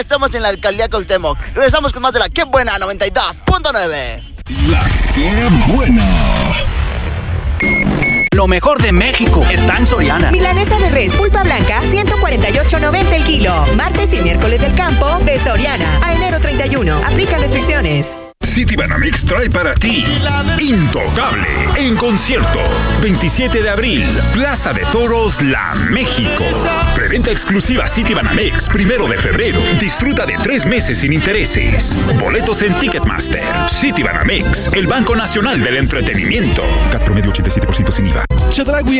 Estamos en la alcaldía Cuauhtémoc. Regresamos con más de la Qué Buena 92.9. La Qué Buena. Lo mejor de México está en Soriana. Milanesa de res pulpa blanca, 148.90 el kilo. Martes y miércoles del campo de Soriana. A enero 31. Aplica restricciones. Citibanamex trae para ti Intocable en concierto. 27 de abril, Plaza de Toros, La México. Preventa exclusiva Citibanamex, 1 de febrero. Disfruta de 3 meses sin intereses. Boletos en Ticketmaster. Citibanamex, el Banco Nacional del Entretenimiento. CAT promedio 87% sin IVA. Chedraui